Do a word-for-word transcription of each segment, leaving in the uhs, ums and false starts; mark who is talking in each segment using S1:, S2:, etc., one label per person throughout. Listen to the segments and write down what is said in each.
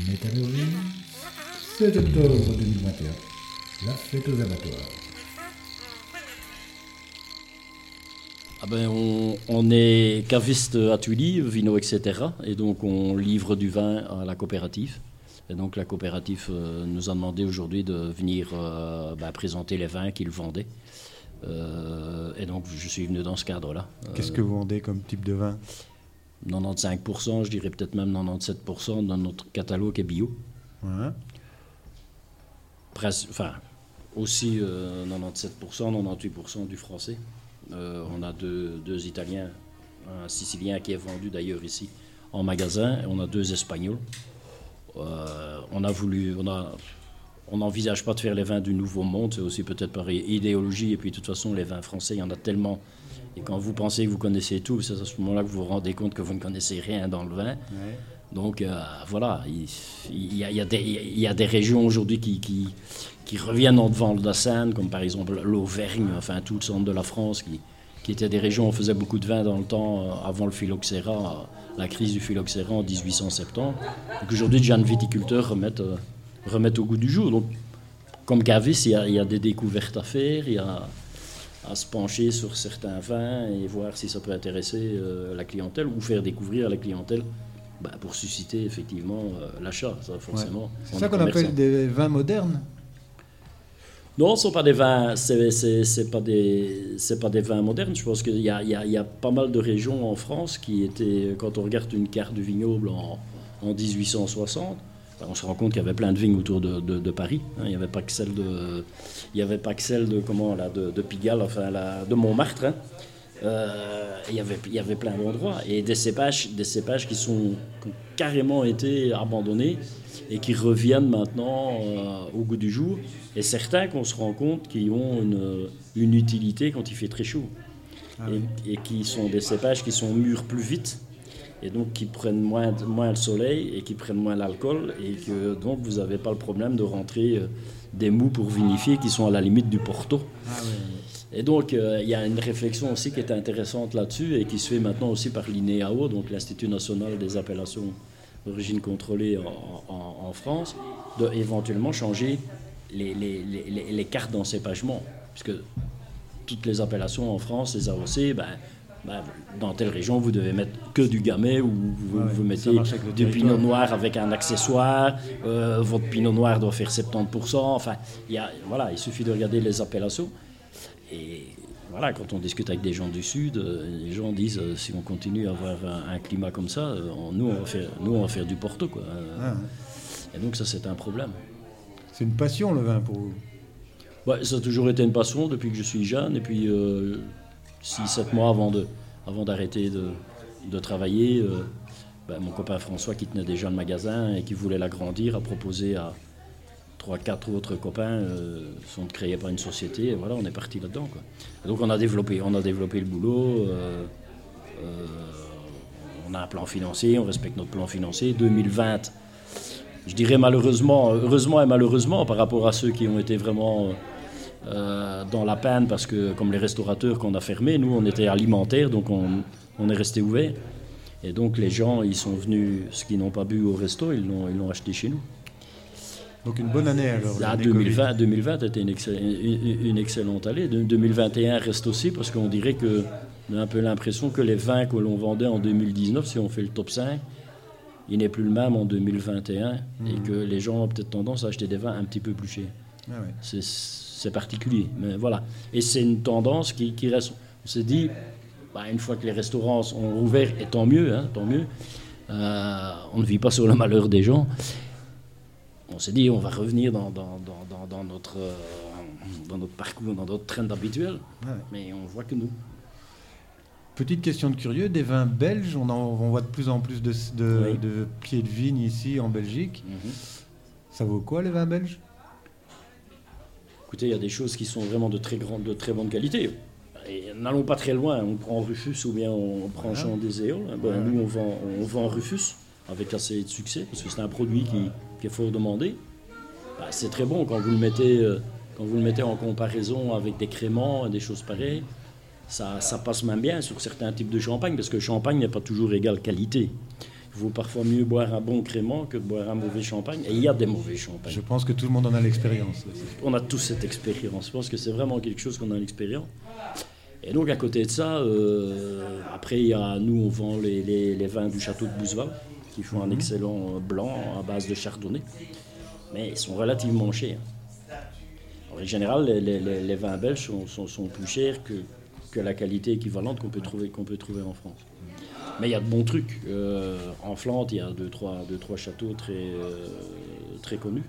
S1: Métallurgie, sept octobre deux mille vingt et un, la fête aux abattoirs.
S2: Ah ben on, on est caviste à Tully, vino, et cetera. Et donc on livre du vin à la coopérative. Et donc la coopérative euh, nous a demandé aujourd'hui de venir euh, bah, présenter les vins qu'ils vendaient. Euh, et donc je suis venu dans ce cadre-là.
S3: Qu'est-ce que vous vendez comme type de vin ?
S2: quatre-vingt-quinze pour cent, je dirais peut-être même quatre-vingt-dix-sept pour cent dans notre catalogue est bio.
S3: Ouais.
S2: Presque, enfin, aussi euh, quatre-vingt-dix-sept pour cent, quatre-vingt-dix-huit pour cent du français. Euh, on a deux, deux Italiens, un Sicilien qui est vendu d'ailleurs ici en magasin, et on a deux Espagnols. Euh, on a voulu, on a, on n'envisage pas de faire les vins du Nouveau Monde, c'est aussi peut-être par idéologie, et puis de toute façon les vins français, il y en a tellement. Et quand vous pensez que vous connaissez tout, c'est à ce moment-là que vous vous rendez compte que vous ne connaissez rien dans le vin. Ouais. Donc euh, voilà, il, il, y a, il, y a des, il y a des régions aujourd'hui qui, qui, qui reviennent en devant de la Seine, comme par exemple l'Auvergne, enfin tout le centre de la France, qui, qui étaient des régions où on faisait beaucoup de vin dans le temps, euh, avant le phylloxéra, euh, la crise du phylloxéra en dix-huit cent soixante-dix. Donc aujourd'hui, de jeunes viticulteurs remettent, euh, remettent au goût du jour. Donc, comme caviste, il y, a, il y a des découvertes à faire, il y a à se pencher sur certains vins et voir si ça peut intéresser euh, la clientèle ou faire découvrir à la clientèle bah, pour susciter effectivement euh, l'achat, ça forcément.
S3: Ouais. C'est ça qu'on appelle des vins modernes ?
S2: Non, ce ne sont pas des vins, c'est, c'est, c'est pas des, c'est pas des vins modernes. Je pense qu'il y a, il y a, il y a pas mal de régions en France qui étaient, quand on regarde une carte du vignoble en, en dix-huit cent soixante, on se rend compte qu'il y avait plein de vignes autour de, de, de Paris. Hein. Il n'y avait pas que celle de, il y avait pas que celle de comment là, de, de Pigalle, enfin là, de Montmartre. Hein. Euh, il y avait, il y avait plein d'endroits et des cépages, des cépages qui sont qui ont carrément été abandonnés et qui reviennent maintenant euh, au goût du jour. Et certains qu'on se rend compte qui ont une, une utilité quand il fait très chaud. Ah oui. et, et qui sont des cépages qui sont mûrs plus vite. Et donc qui prennent moins, moins le soleil et qui prennent moins l'alcool et que donc vous n'avez pas le problème de rentrer euh, des mous pour vinifier qui sont à la limite du Porto. Ah oui, oui. Et donc il euh, y a une réflexion aussi qui est intéressante là-dessus et qui se fait maintenant aussi par l'I N E A O, donc l'Institut national des appellations d'origine contrôlée en, en, en France, de éventuellement changer les, les, les, les cartes d'encépagement, puisque toutes les appellations en France, les A O C, ben, Ben, dans telle région, vous devez mettre que du gamay ou vous, ouais, vous mettez du pinot noir avec un accessoire. Euh, votre pinot noir doit faire soixante-dix pour cent. Enfin, y a, voilà, il suffit de regarder les appellations. Et voilà, quand on discute avec des gens du Sud, euh, les gens disent euh, si on continue à avoir un, un climat comme ça, euh, on, nous, on va faire, nous, on va faire du Porto, quoi. Ah, ouais. Et donc, ça, c'est un problème.
S3: C'est une passion, le vin, pour vous ?
S2: Ouais, ça a toujours été une passion depuis que je suis jeune. Et puis. Euh, six sept mois avant, de, avant d'arrêter de, de travailler, euh, ben, mon copain François, qui tenait déjà le magasin et qui voulait l'agrandir, a proposé à trois quatre autres copains euh, sont de créer par une société, et voilà, on est parti là-dedans, quoi. Et donc on a développé, on a développé le boulot, euh, euh, on a un plan financier, on respecte notre plan financier. deux mille vingt, je dirais malheureusement, heureusement et malheureusement par rapport à ceux qui ont été vraiment... Euh, Euh, dans la panne, parce que comme les restaurateurs qu'on a fermés, nous on était alimentaires, donc on, on est resté ouvert. Et donc les gens, ils sont venus, ceux qui n'ont pas bu au resto, ils l'ont, ils l'ont acheté chez nous.
S3: Donc une bonne année alors.
S2: Ah, deux mille vingt, deux mille vingt était une, excell- une, une excellente année. deux mille vingt et un reste aussi, parce qu'on dirait que on a un peu l'impression que les vins que l'on vendait en deux mille dix-neuf, si on fait le top cinq, il n'est plus le même en deux mille vingt et un, mmh. et que les gens ont peut-être tendance à acheter des vins un petit peu plus chers. Ah ouais. C'est C'est particulier, mais voilà. Et c'est une tendance qui, qui reste. On s'est dit, bah, une fois que les restaurants sont ouverts, et tant mieux, hein, tant mieux. Euh, on ne vit pas sur le malheur des gens. On s'est dit, on va revenir dans, dans, dans, dans, dans, notre, euh, dans notre parcours, dans notre trend habituel, ouais. Mais on voit que nous.
S3: Petite question de curieux, des vins belges, on, en, on voit de plus en plus de, de, oui. de pieds de vigne ici en Belgique. Mm-hmm. Ça vaut quoi les vins belges ?
S2: Écoutez, il y a des choses qui sont vraiment de très, grande, de très bonne qualité. Et n'allons pas très loin, on prend Rufus ou bien on prend Champ des Éoles. Ben, ouais. Nous, on vend, on vend Rufus avec assez de succès, parce que c'est un produit qui, qui est fort demandé. Ben, c'est très bon quand vous, le mettez, quand vous le mettez en comparaison avec des créments et des choses pareilles. Ça, ça passe même bien sur certains types de champagne, parce que le champagne n'est pas toujours égale qualité. Il vaut parfois mieux boire un bon crément que de boire un mauvais champagne. Et il y a des mauvais champagnes.
S3: Je pense que tout le monde en a l'expérience.
S2: On a tous cette expérience. Je pense que c'est vraiment quelque chose qu'on a l'expérience. Et donc à côté de ça, euh, après il y a, nous on vend les, les, les vins du château de Bouzeval qui font un excellent blanc à base de chardonnay, mais ils sont relativement chers. En général, les, les, les vins belges sont, sont, sont plus chers que, que la qualité équivalente qu'on peut trouver, qu'on peut trouver en France. Mais il y a de bons trucs. Euh, en Flandre, il y a deux trois, deux, trois châteaux très, euh, très connus.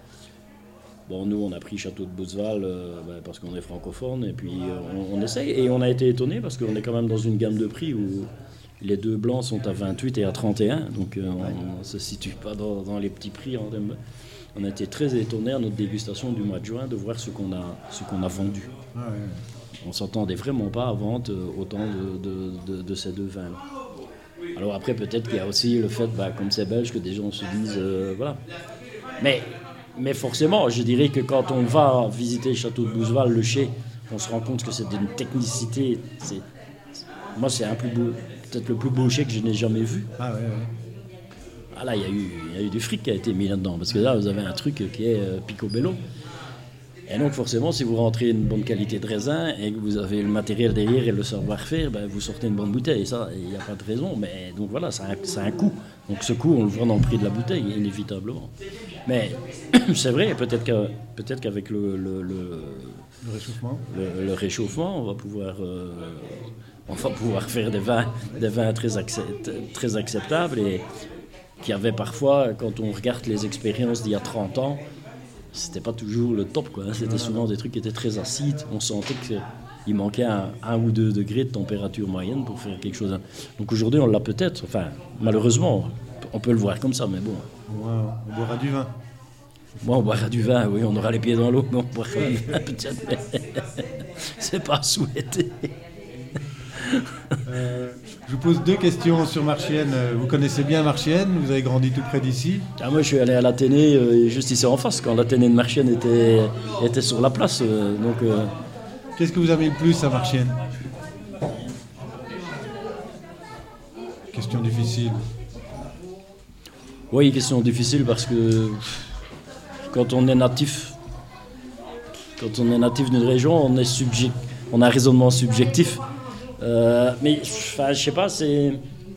S2: Bon, nous, on a pris Château de Bouzeval euh, bah, parce qu'on est francophone, et puis euh, on, on essaye. Et on a été étonnés parce qu'on est quand même dans une gamme de prix où les deux blancs sont à vingt-huit et à trente et un. Donc euh, on ne se situe pas dans, dans les petits prix. On a été très étonnés à notre dégustation du mois de juin de voir ce qu'on a, ce qu'on a vendu. Ah, ouais, ouais. On ne s'attendait vraiment pas à vendre autant de, de, de, de ces deux vins-là. Alors après, peut-être qu'il y a aussi le fait, bah, comme c'est belge, que des gens se disent... Euh, voilà. Mais... Mais forcément, je dirais que quand on va visiter le château de Bouzeval, le chai, on se rend compte que c'est d'une technicité. C'est, c'est, moi, c'est un plus beau, peut-être le plus beau chai que je n'ai jamais vu.
S3: Ah ouais, ouais.
S2: Ah là, il y a eu, il y a eu du fric qui a été mis là-dedans, parce que là, vous avez un truc qui est euh, picobello. Et donc, forcément, si vous rentrez une bonne qualité de raisin et que vous avez le matériel derrière et le savoir-faire, ben, vous sortez une bonne bouteille. Et ça, il n'y a pas de raison. Mais donc voilà, ça a, ça a un coût. Donc ce coût, on le voit dans le prix de la bouteille, inévitablement. Mais c'est vrai, peut-être, que, peut-être qu'avec le, le, le,
S3: le, réchauffement.
S2: Le, le réchauffement, on va pouvoir, euh, on va pouvoir faire des vins, des vins très, accept, très acceptables et qui avaient parfois, quand on regarde les expériences d'il y a trente ans, c'était pas toujours le top, quoi. C'était souvent des trucs qui étaient très acides. On sentait qu'il manquait un, un ou deux degrés de température moyenne pour faire quelque chose. Donc aujourd'hui, on l'a peut-être. Enfin, malheureusement, on peut le voir comme ça, mais bon.
S3: Ouais, on boira du vin.
S2: Moi, on boira du vin, oui. On aura les pieds dans l'eau, mais on boira du vin, peut-être. Mais c'est pas souhaité.
S3: Euh, je vous pose deux questions sur Marchienne. Vous connaissez bien Marchienne, vous avez grandi tout près d'ici.
S2: Ah, moi je suis allé à l'Athénée euh, juste ici en face, quand l'Athénée de Marchienne était, était sur la place. Euh, donc, euh...
S3: Qu'est-ce que vous aimez le plus à Marchienne? Question difficile.
S2: Oui, question difficile parce que quand on est natif, quand on est natif d'une région, on, est subject, on a un raisonnement subjectif. Euh, mais enfin, je sais pas, c'est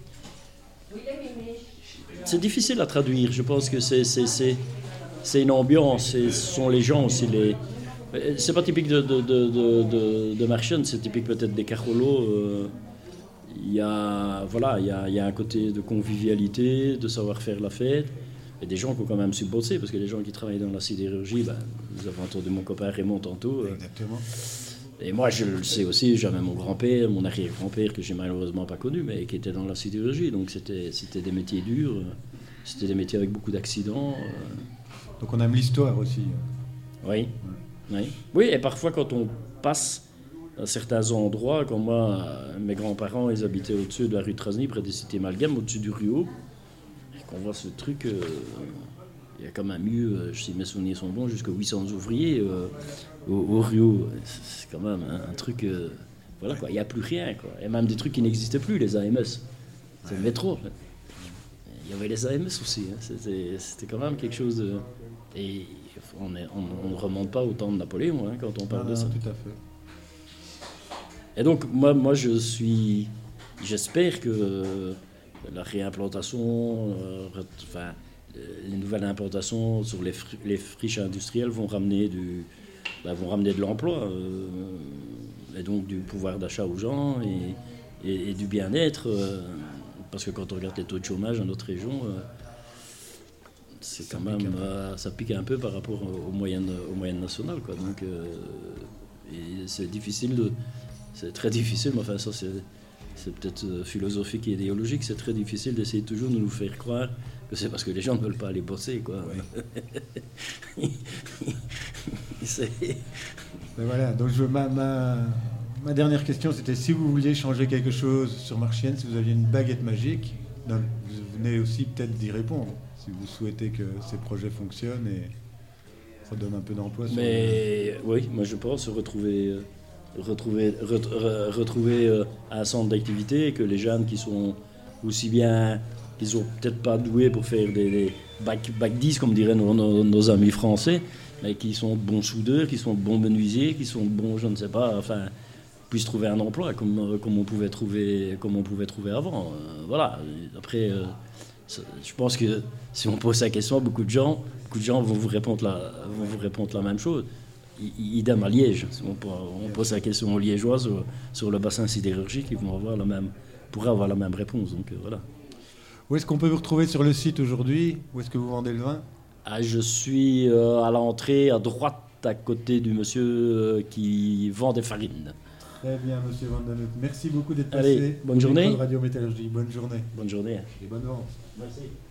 S2: c'est difficile à traduire. Je pense que c'est c'est c'est c'est une ambiance. Et ce sont les gens aussi. Les c'est pas typique de de de de, de, de Marchienne, c'est typique peut-être des Carolo. Euh, il y a voilà, il y a il y a un côté de convivialité, de savoir faire la fête. Et des gens qui ont quand même su bosser, parce que les gens qui travaillent dans la sidérurgie, ben, vous avez entendu mon copain Raymond tantôt. Euh,
S3: Exactement.
S2: Et moi, je le sais aussi, j'avais mon grand-père, mon arrière-grand-père, que j'ai malheureusement pas connu, mais qui était dans la sidérurgie. Donc c'était, c'était des métiers durs, c'était des métiers avec beaucoup d'accidents.
S3: Donc on aime l'histoire aussi.
S2: Oui, oui. Oui, et parfois quand on passe à certains endroits, comme moi, mes grands-parents, ils habitaient au-dessus de la rue de Trasny, près des cités Malgame, au-dessus du Ruau, et qu'on voit ce truc... Euh, il y a quand même eu, si mes souvenirs sont bons, jusqu'à huit cents ouvriers euh, au, au Rio. C'est quand même un, un truc... Euh, voilà quoi, il n'y a plus rien quoi. Il y a même des trucs qui n'existaient plus, les A M S. C'est le métro. En fait. Il y avait les A M S aussi. Hein. C'était, c'était quand même quelque chose de... Et on ne on, on remonte pas au temps de Napoléon hein, quand on parle
S3: ah,
S2: de ça.
S3: Tout à fait.
S2: Et donc, moi, moi je suis... J'espère que la réimplantation... Euh, enfin... les nouvelles implantations sur les, fri- les friches industrielles vont ramener, du, bah, vont ramener de l'emploi euh, et donc du pouvoir d'achat aux gens et, et, et du bien-être. Euh, parce que quand on regarde les taux de chômage dans notre région, euh, c'est ça quand même, euh, ça pique un peu par rapport aux moyennes, aux moyennes nationales. Quoi. Donc, euh, et c'est difficile, de, c'est très difficile, mais enfin ça c'est, c'est peut-être philosophique et idéologique, c'est très difficile d'essayer toujours de nous faire croire que c'est parce que les gens ne veulent pas aller bosser, quoi.
S3: Oui. c'est... Mais voilà, donc je, ma, ma, ma dernière question, c'était si vous vouliez changer quelque chose sur Marchienne, si vous aviez une baguette magique, donc vous venez aussi peut-être d'y répondre, si vous souhaitez que ces projets fonctionnent et ça donne un peu d'emploi.
S2: Mais le... oui, moi je pense retrouver, retrouver, re, re, retrouver un centre d'activité, que les jeunes qui sont aussi bien qui sont peut-être pas doués pour faire des, des bac, bac dix, comme diraient nos, nos, nos amis français, mais qui sont de bons soudeurs, qui sont de bons menuisiers, qui sont de bons, je ne sais pas, enfin, puissent trouver un emploi comme, comme, on, pouvait trouver, comme on pouvait trouver avant. Euh, voilà. Après, euh, je pense que si on pose la question, beaucoup de gens, beaucoup de gens vont vous répondre la, vont vous répondre la même chose. Idem à Liège. Si on, on pose la question aux Liégeois sur, sur le bassin sidérurgique, ils vont avoir la même, pourraient avoir la même réponse. Donc, euh, voilà.
S3: Où est-ce qu'on peut vous retrouver sur le site aujourd'hui? Où est-ce que vous vendez le vin?
S2: Ah, je suis euh, à l'entrée, à droite, à côté du monsieur euh, qui vend des farines.
S3: Très bien, monsieur Van den Hout. Merci beaucoup d'être
S2: Allez,
S3: passé.
S2: bonne journée.
S3: Radio Métallurgie. Bonne journée.
S2: Bonne journée.
S3: Et bonne vente.
S2: Merci.